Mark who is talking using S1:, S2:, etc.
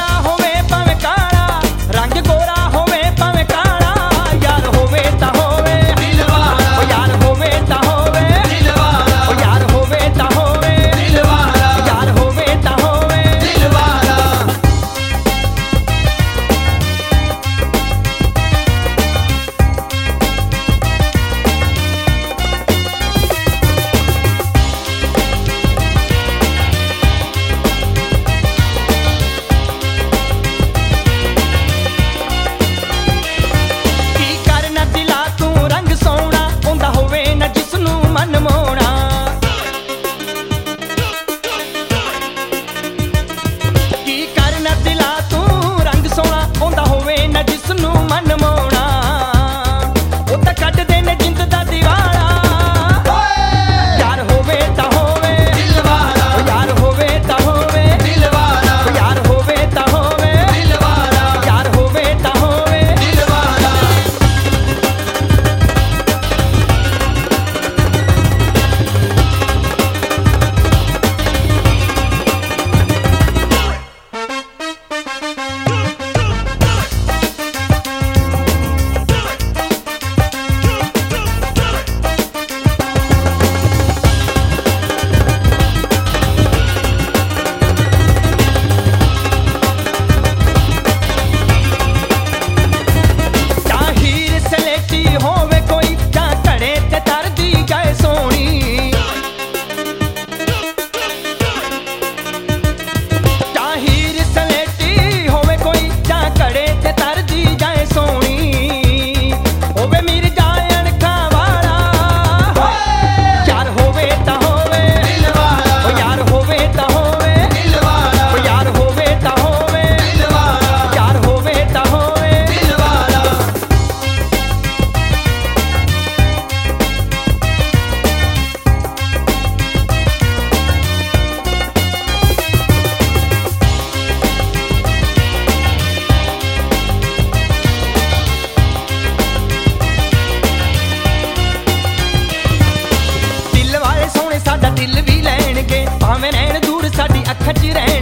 S1: ਗੋਰਾ ਹੋਵੇ ਭਾਵੇਂ ਕਾਲਾ, ਰੰਗ ਗੋਰਾ ਹੋਵੇ ਭਾਵੇਂ ਕਾਲਾ, ਯਾਰ ਹੋਵੇ ਤਾਂ ਹੋਵੇ ਦਿਲ ਵਾਲਾ, ਓ ਯਾਰ ਹੋਵੇ ਤਾਂ ਹੋਵੇ ਦਿਲ ਵਾਲਾ, ਓ ਯਾਰ ਹੋਵੇ ਤਾਂ ਹੋਵੇ ਦਿਲ ਵਾਲਾ, ਯਾਰ ਹੋਵੇ ਤਾਂ ਹੋਵੇ ਦਿਲ ਵਾਲਾ। ਕੀ ਕਰਨਾ ਦਿਲਾ ਤੂੰ ਰੰਗ ਸੋਹਣਾ, ਆਉਂਦਾ ਹੋਵੇ ਨਾ ਜਿਸਨੂੰ ਮਨ ਮੋਹਣਾ। ਕੀ ਕਰਨਾ ਦਿਲਾ ਤੂੰ ਰੰਗ ਸੋਹਣਾ, ਆਉਂਦਾ ਹੋਵੇ ਨਾ ਜਿਸਨੂੰ ਮਨ ਮੋਹਣਾ। ਉਹ ਤਾਂ ਕੱਢਦੇ ਨੇ ਜਿੰਦ ਦਾ ਦੀਵਾਲਾ, ਯਾਰ ਹੋਵੇ ਤਾਂ ਹੋਵੇ ਦਿਲ ਵਾਲਾ, ਓ ਯਾਰ ਹੋਵੇ ਤਾਂ ਹੋਵੇ ਦਿਲ ਵਾਲਾ, ਓ ਯਾਰ ਹੋਵੇ ਤਾਂ ਹੋਵੇ ਦਿਲ ਵਾਲਾ, ਯਾਰ ਹੋਵੇ ਤਾਂ ਹੋਵੇ ਦਿਲ ਵਾਲਾ। ਜਾਂ ਹੀਰ ਸਲੇਟੀ ਹੋਵੇ ਕੋਈ, ਜਾਂ ਘੜੇ ਤੇ ਤਰਦੀ ਜਾਏ ਸੋਹਣੀ। ਜਾਂ ਹੀਰ ਸਲੇਟੀ ਹੋਵੇ ਕੋਈ, ਜਾਂ ਘੜੇ ਤੇ ਤਰਦੀ ਜਾਏ ਸੋਹਣੀ। ਹੋਵੇ ਮੀਰ ਜਾਏ ਅਣਖਾਂ ਵਾਲਾ, ਯਾਰ ਹੋਵੇ ਤਾਂ ਹੋਵੇ ਦਿਲ ਵਾਲਾ, ਓ ਯਾਰ ਹੋਵੇ ਤਾਂ ਹੋਵੇ ਦਿਲ ਵਾਲਾ, ਓ ਯਾਰ ਹੋਵੇ ਤਾਂ ਹੋਵੇ ਦਿਲ ਵਾਲਾ, ਯਾਰ ਹੋਵੇ ਤਾਂ ਹੋਵੇ ਦਿਲ ਵਾਲਾ। ਦਿਲ ਵਾਲੇ ਸੋਹਣੇ ਸਾਡਾ ਦਿਲ ਵੀ ਲੈਣਗੇ, ਭਾਵੇਂ ਰਹਿਣ ਦੂਰ ਸਾਡੀ ਅੱਖਾਂ 'ਚ ਰਹਿਣ।